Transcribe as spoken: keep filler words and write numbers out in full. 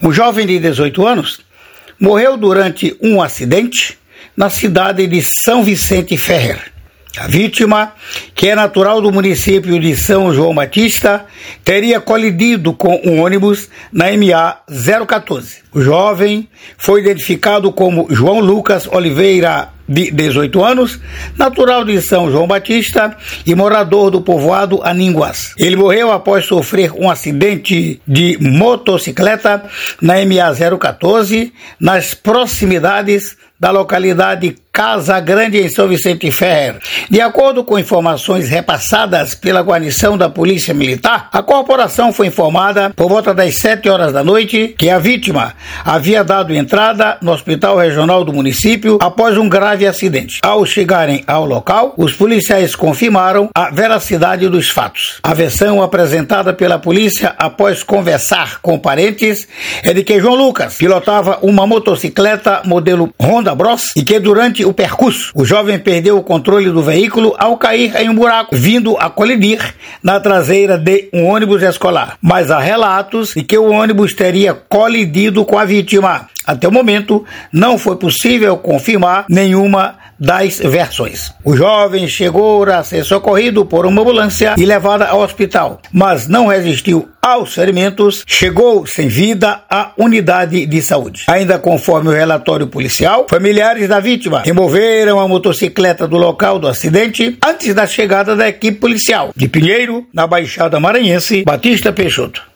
Um jovem de dezoito anos morreu durante um acidente na cidade de São Vicente Ferrer. A vítima, que é natural do município de São João Batista, teria colidido com um ônibus na M A zero quatorze. O jovem foi identificado como João Lucas Oliveira, de dezoito anos, natural de São João Batista e morador do povoado Aninguás. Ele morreu após sofrer um acidente de motocicleta na M A zero quatorze, nas proximidades da localidade Casa Grande, em São Vicente Ferrer. De acordo com informações repassadas pela guarnição da Polícia Militar, a corporação foi informada por volta das sete horas da noite que a vítima havia dado entrada no Hospital Regional do município após um grave acidente. Ao chegarem ao local, os policiais confirmaram a veracidade dos fatos. A versão apresentada pela polícia após conversar com parentes é de que João Lucas pilotava uma motocicleta modelo Honda Bros e que durante o percurso, o jovem perdeu o controle do veículo ao cair em um buraco, vindo a colidir na traseira de um ônibus escolar. Mas há relatos de que o ônibus teria colidido com a vítima. Até o momento, não foi possível confirmar nenhuma das versões. O jovem chegou a ser socorrido por uma ambulância e levado ao hospital, mas não resistiu aos ferimentos, chegou sem vida à unidade de saúde. Ainda conforme o relatório policial, familiares da vítima removeram a motocicleta do local do acidente antes da chegada da equipe policial. De Pinheiro, na Baixada Maranhense, Batista Peixoto.